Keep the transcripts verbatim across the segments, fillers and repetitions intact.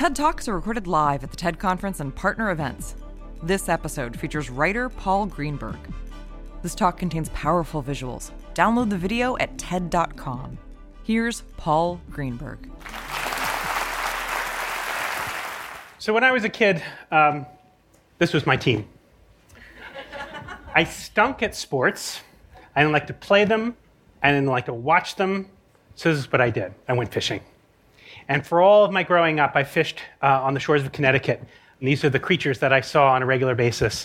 TED Talks are recorded live at the TED Conference and partner events. This episode features writer Paul Greenberg. This talk contains powerful visuals. Download the video at T E D dot com. Here's Paul Greenberg. So when I was a kid, um, this was my team. I stunk at sports. I didn't like to play them. I didn't like to watch them. So this is what I did. I went fishing. And for all of my growing up, I fished uh, on the shores of Connecticut. And these are the creatures that I saw on a regular basis.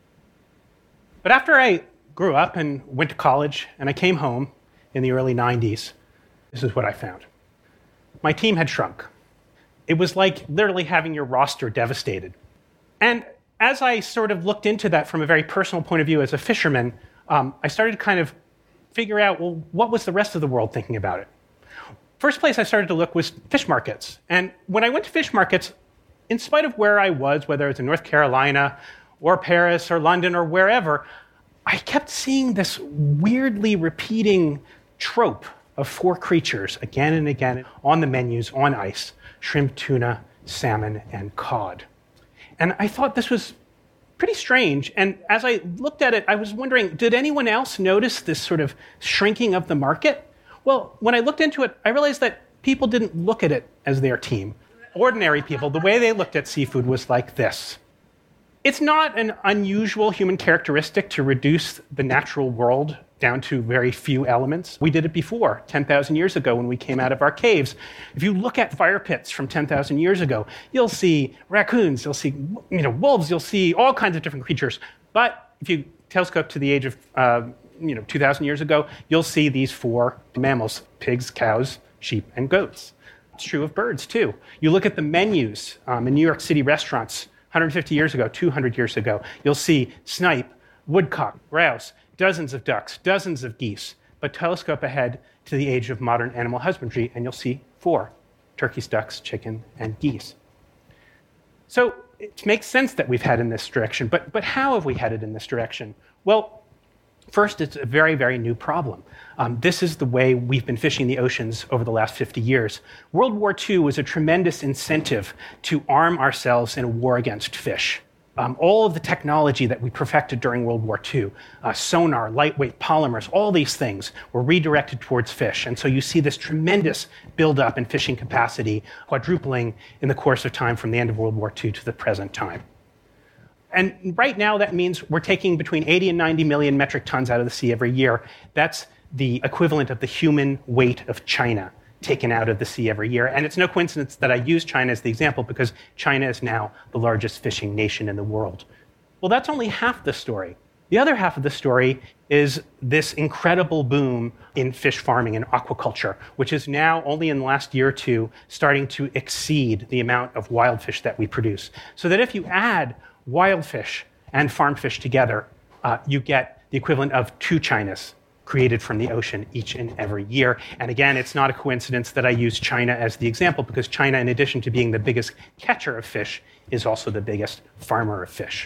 But after I grew up and went to college, and I came home in the early nineties, this is what I found. My team had shrunk. It was like literally having your roster devastated. And as I sort of looked into that from a very personal point of view as a fisherman, um, I started to kind of figure out, well, what was the rest of the world thinking about it? First place I started to look was fish markets. And when I went to fish markets, in spite of where I was, whether it's in North Carolina or Paris or London or wherever, I kept seeing this weirdly repeating trope of four creatures again and again on the menus on ice: shrimp, tuna, salmon, and cod. And I thought this was pretty strange. And as I looked at it, I was wondering, did anyone else notice this sort of shrinking of the market? Well, when I looked into it, I realized that people didn't look at it as their team. Ordinary people, the way they looked at seafood was like this. It's not an unusual human characteristic to reduce the natural world down to very few elements. We did it before, ten thousand years ago when we came out of our caves. If you look at fire pits from ten thousand years ago, you'll see raccoons, you'll see you know, wolves, you'll see all kinds of different creatures. But if you telescope to the age of uh, you know, two thousand years ago, you'll see these four mammals: pigs, cows, sheep, and goats. It's true of birds, too. You look at the menus um, in New York City restaurants one hundred fifty years ago, two hundred years ago, you'll see snipe, woodcock, grouse, dozens of ducks, dozens of geese. But telescope ahead to the age of modern animal husbandry, and you'll see four: turkeys, ducks, chicken, and geese. So it makes sense that we've headed in this direction. But, but how have we headed in this direction? Well, first, it's a very, very new problem. Um, this is the way we've been fishing the oceans over the last fifty years. World War Two was a tremendous incentive to arm ourselves in a war against fish. Um, all of the technology that we perfected during World War Two, uh, sonar, lightweight polymers, all these things were redirected towards fish. And so you see this tremendous buildup in fishing capacity, quadrupling in the course of time from the end of World War Two to the present time. And right now, that means we're taking between eighty and ninety million metric tons out of the sea every year. That's the equivalent of the human weight of China taken out of the sea every year. And it's no coincidence that I use China as the example, because China is now the largest fishing nation in the world. Well, that's only half the story. The other half of the story is this incredible boom in fish farming and aquaculture, which is now, only in the last year or two, starting to exceed the amount of wild fish that we produce. So that if you add wild fish and farmed fish together, uh, you get the equivalent of two Chinas created from the ocean each and every year. And again, it's not a coincidence that I use China as the example, because China, in addition to being the biggest catcher of fish, is also the biggest farmer of fish.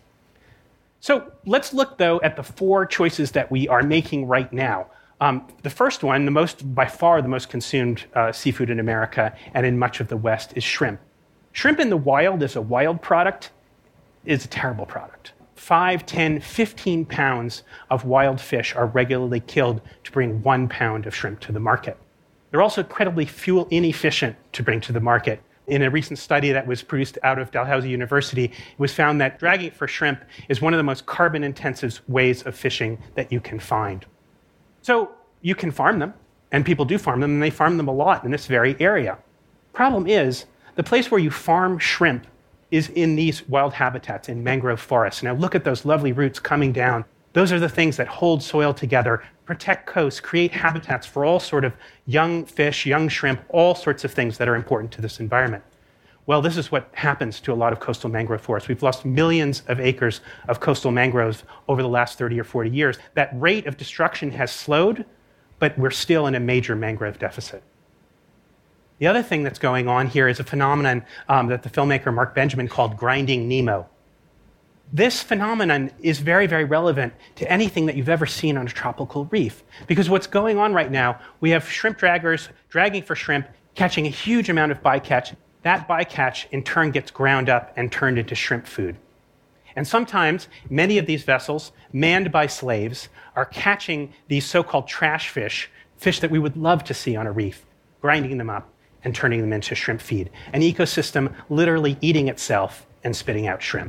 So let's look, though, at the four choices that we are making right now. Um, the first one, the most, by far the most consumed uh, seafood in America and in much of the West, is shrimp. Shrimp in the wild as a wild product is a terrible product. Five, ten, fifteen pounds of wild fish are regularly killed to bring one pound of shrimp to the market. They're also incredibly fuel inefficient to bring to the market. In a recent study that was produced out of Dalhousie University, it was found that dragging for shrimp is one of the most carbon-intensive ways of fishing that you can find. So you can farm them, and people do farm them, and they farm them a lot in this very area. Problem is, the place where you farm shrimp is in these wild habitats, in mangrove forests. Now look at those lovely roots coming down. Those are the things that hold soil together, protect coasts, create habitats for all sort of young fish, young shrimp, all sorts of things that are important to this environment. Well, this is what happens to a lot of coastal mangrove forests. We've lost millions of acres of coastal mangroves over the last thirty or forty years. That rate of destruction has slowed, but we're still in a major mangrove deficit. The other thing that's going on here is a phenomenon um, that the filmmaker Mark Benjamin called grinding Nemo. This phenomenon is very, very relevant to anything that you've ever seen on a tropical reef. Because what's going on right now, we have shrimp draggers dragging for shrimp, catching a huge amount of bycatch. that bycatch in turn gets ground up and turned into shrimp food. And sometimes many of these vessels, manned by slaves, are catching these so-called trash fish, fish that we would love to see on a reef, grinding them up and turning them into shrimp feed. An ecosystem literally eating itself and spitting out shrimp.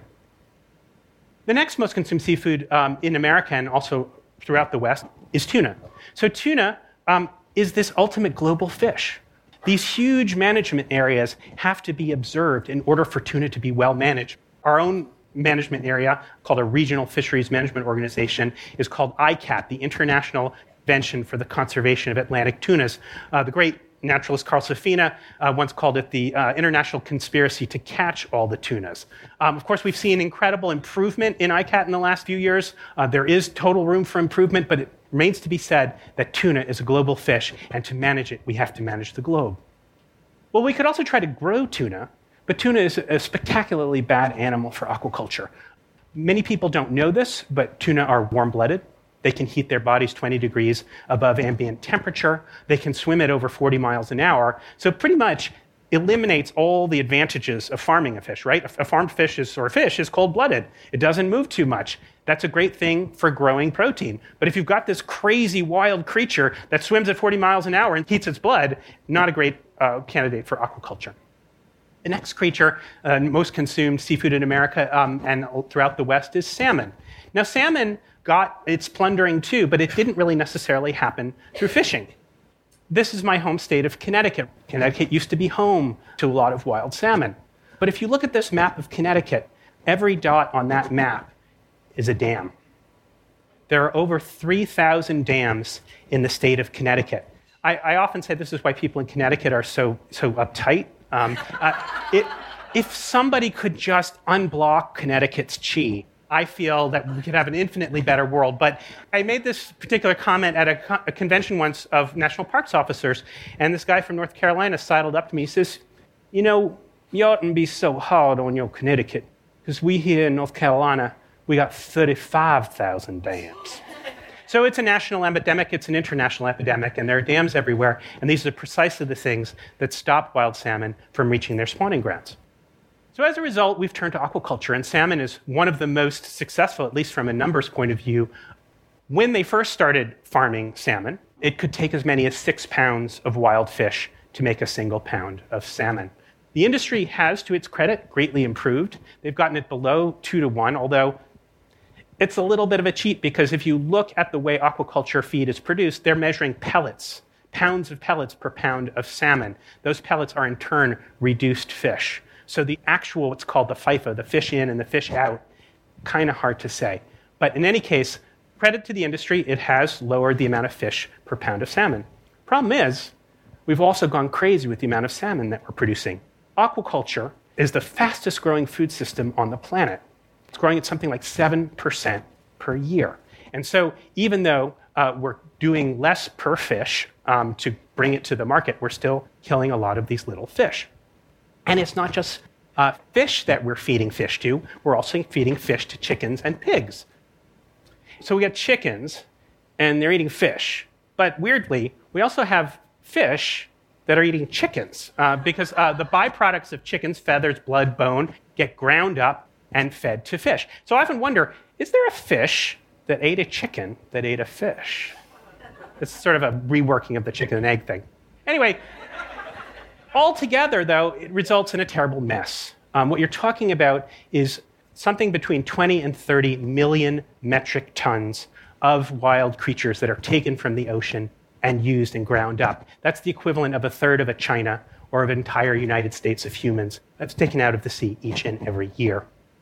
The next most consumed seafood um, in America and also throughout the West is tuna. So tuna um, is this ultimate global fish. These huge management areas have to be observed in order for tuna to be well managed. Our own management area, called a Regional Fisheries Management Organization, is called I C A T, the International Convention for the Conservation of Atlantic Tunas. Uh, the great naturalist Carl Safina uh, once called it the uh, international conspiracy to catch all the tunas. Um, of course, we've seen incredible improvement in I C A T in the last few years. Uh, there is total room for improvement, but it remains to be said that tuna is a global fish, and to manage it, we have to manage the globe. Well, we could also try to grow tuna, but tuna is a spectacularly bad animal for aquaculture. Many people don't know this, but tuna are warm-blooded. They can heat their bodies twenty degrees above ambient temperature. They can swim at over forty miles an hour. So pretty much eliminates all the advantages of farming a fish, right? A farmed fish is, or a fish is cold-blooded. It doesn't move too much. That's a great thing for growing protein. But if you've got this crazy wild creature that swims at forty miles an hour and heats its blood, not a great uh, candidate for aquaculture. The next creature, uh, most consumed seafood in America um, and throughout the West, is salmon. Now, salmon got its plundering too, but it didn't really necessarily happen through fishing. This is my home state of Connecticut. Connecticut used to be home to a lot of wild salmon. But if you look at this map of Connecticut, every dot on that map is a dam. There are over three thousand dams in the state of Connecticut. I, I often say this is why people in Connecticut are so, so uptight. Um, uh, it, if somebody could just unblock Connecticut's chi, I feel that we could have an infinitely better world. But I made this particular comment at a, co- a convention once of national parks officers, and this guy from North Carolina sidled up to me. He says, you know, you oughtn't be so hard on your Connecticut, because we here in North Carolina, we got thirty-five thousand dams. So it's a national epidemic, it's an international epidemic, and there are dams everywhere, and these are precisely the things that stop wild salmon from reaching their spawning grounds. So as a result, we've turned to aquaculture, and salmon is one of the most successful, at least from a numbers point of view. When they first started farming salmon, it could take as many as six pounds of wild fish to make a single pound of salmon. The industry has, to its credit, greatly improved. They've gotten it below two to one, although it's a little bit of a cheat, because if you look at the way aquaculture feed is produced, they're measuring pellets, pounds of pellets per pound of salmon. Those pellets are in turn reduced fish. So the actual, what's called the FIFO, the fish in and the fish out, kind of hard to say. But in any case, credit to the industry, it has lowered the amount of fish per pound of salmon. Problem is, we've also gone crazy with the amount of salmon that we're producing. Aquaculture is the fastest growing food system on the planet. It's growing at something like seven percent per year. And so even though uh, we're doing less per fish um, to bring it to the market, we're still killing a lot of these little fish. And it's not just uh, fish that we're feeding fish to, we're also feeding fish to chickens and pigs. So we got chickens, and they're eating fish. But weirdly, we also have fish that are eating chickens, uh, because uh, the byproducts of chickens, feathers, blood, bone, get ground up and fed to fish. So I often wonder, is there a fish that ate a chicken that ate a fish? It's sort of a reworking of the chicken and egg thing. Anyway, altogether, though, it results in a terrible mess. Um, what you're talking about is something between twenty and thirty million metric tons of wild creatures that are taken from the ocean and used and ground up. That's the equivalent of a third of a China or of an entire United States of humans that's taken out of the sea each and every year.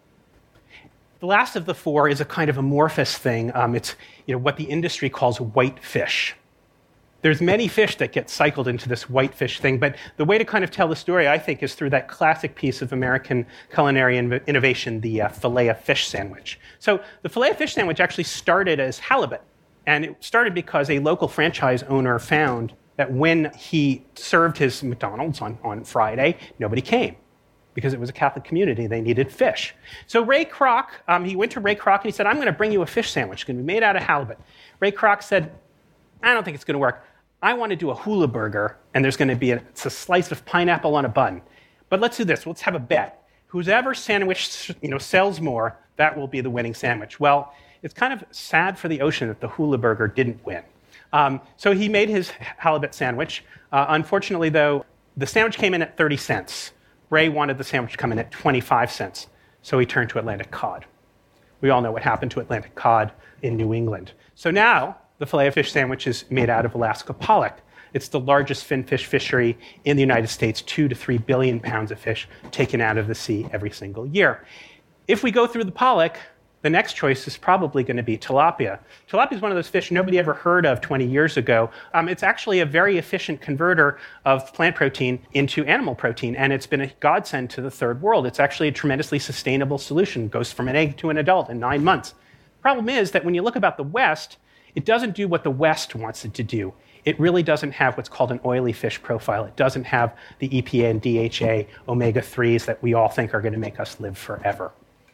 The last of the four is a kind of amorphous thing. Um, it's you know, what the industry calls white fish. There's many fish that get cycled into this white fish thing, but the way to kind of tell the story, I think, is through that classic piece of American culinary inv- innovation, the uh, Filet-O-Fish sandwich. So the Filet-O-Fish sandwich actually started as halibut, and it started because a local franchise owner found that when he served his McDonald's on, on Friday, nobody came, because it was a Catholic community. They needed fish. So Ray Kroc, um, he went to Ray Kroc and he said, I'm going to bring you a fish sandwich. It's going to be made out of halibut. Ray Kroc said, I don't think it's going to work. I want to do a hula burger, and there's going to be a, it's a slice of pineapple on a bun. But But let's do this. Let's have a bet. Whoever sandwich you know, sells more, that will be the winning sandwich. Well, it's kind of sad for the ocean that the hula burger didn't win. Um, so he made his halibut sandwich. Uh, unfortunately, though, the sandwich came in at thirty cents. Ray wanted the sandwich to come in at twenty-five cents. So he turned to Atlantic cod. We all know what happened to Atlantic cod in New England. So now the Filet-O-Fish sandwich is made out of Alaska pollock. It's the largest finfish fishery in the United States, two to three billion pounds of fish taken out of the sea every single year. If we go through the pollock, the next choice is probably going to be tilapia. Tilapia is one of those fish nobody ever heard of twenty years ago. Um, it's actually a very efficient converter of plant protein into animal protein, and it's been a godsend to the third world. It's actually a tremendously sustainable solution. It goes from an egg to an adult in nine months. Problem is that when you look about the West, it doesn't do what the West wants it to do. It really doesn't have what's called an oily fish profile. It doesn't have the E P A and D H A omega threes that we all think are going to make us live forever.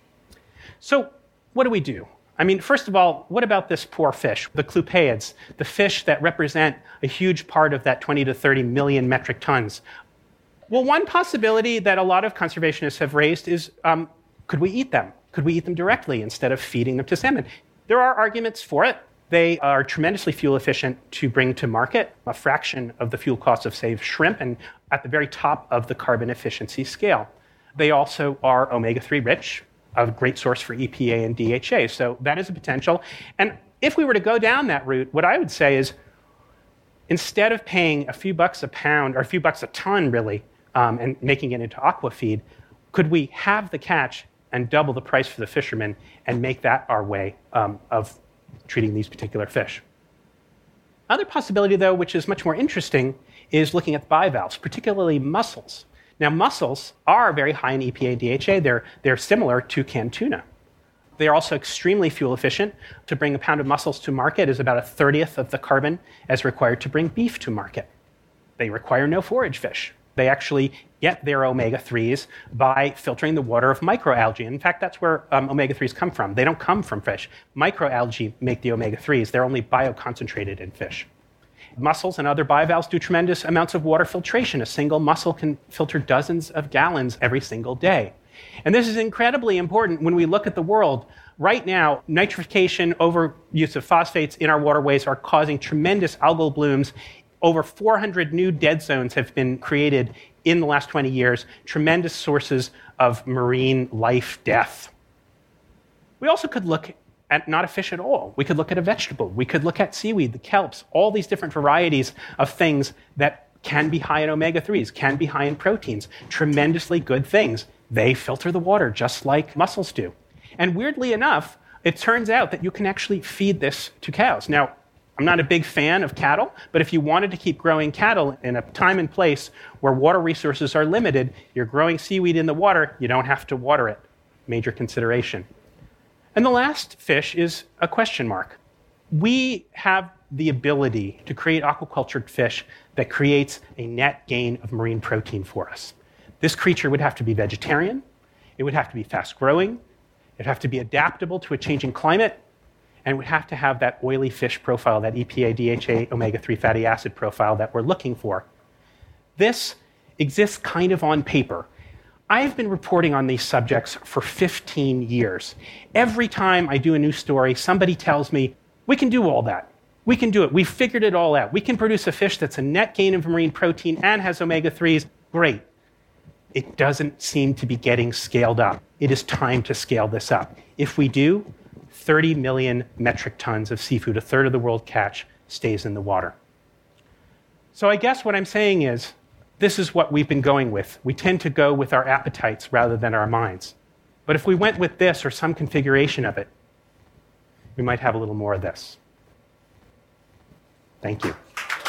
So what do we do? I mean, first of all, what about this poor fish, the clupeids, the fish that represent a huge part of that twenty to thirty million metric tons? Well, one possibility that a lot of conservationists have raised is, um, could we eat them? Could we eat them directly instead of feeding them to salmon? There are arguments for it. They are tremendously fuel efficient to bring to market, a fraction of the fuel cost of, say, shrimp, and at the very top of the carbon efficiency scale. They also are omega three rich, a great source for E P A and D H A. So that is a potential. And if we were to go down that route, what I would say is, instead of paying a few bucks a pound, or a few bucks a ton, really, um, and making it into aqua feed, could we have the catch and double the price for the fishermen and make that our way um, of treating these particular fish? Other possibility, though, which is much more interesting, is looking at bivalves, particularly mussels. Now, mussels are very high in E P A and D H A. They're, they're similar to canned tuna. They are also extremely fuel efficient. To bring a pound of mussels to market is about a thirtieth of the carbon as required to bring beef to market. They require no forage fish. They actually get their omega threes by filtering the water of microalgae. In fact, that's where um, omega threes come from. They don't come from fish. Microalgae make the omega threes. They're only bioconcentrated in fish. Mussels and other bivalves do tremendous amounts of water filtration. A single mussel can filter dozens of gallons every single day. And this is incredibly important when we look at the world. Right now, nitrification, overuse of phosphates in our waterways are causing tremendous algal blooms. Over four hundred new dead zones have been created in the last twenty years, tremendous sources of marine life death. We also could look at not a fish at all. We could look at a vegetable. We could look at seaweed, the kelps, all these different varieties of things that can be high in omega threes, can be high in proteins, tremendously good things. They filter the water just like mussels do. And weirdly enough, it turns out that you can actually feed this to cows. Now, I'm not a big fan of cattle, but if you wanted to keep growing cattle in a time and place where water resources are limited, you're growing seaweed in the water, you don't have to water it. Major consideration. And the last fish is a question mark. We have the ability to create aquacultured fish that creates a net gain of marine protein for us. This creature would have to be vegetarian, it would have to be fast-growing, it would have to be adaptable to a changing climate, and it would have to have that oily fish profile, that E P A, D H A, omega three fatty acid profile that we're looking for. This exists kind of on paper. I've been reporting on these subjects for fifteen years. Every time I do a new story, somebody tells me, we can do all that. We can do it. We've figured it all out. We can produce a fish that's a net gain of marine protein and has omega threes. Great. It doesn't seem to be getting scaled up. It is time to scale this up. If we do, thirty million metric tons of seafood, a third of the world catch, stays in the water. So I guess what I'm saying is, this is what we've been going with. We tend to go with our appetites rather than our minds. But if we went with this or some configuration of it, we might have a little more of this. Thank you.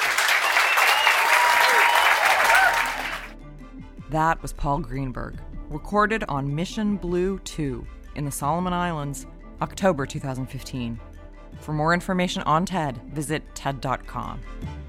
That was Paul Greenberg, recorded on Mission Blue two in the Solomon Islands, October two thousand fifteen. For more information on TED, visit T E D dot com.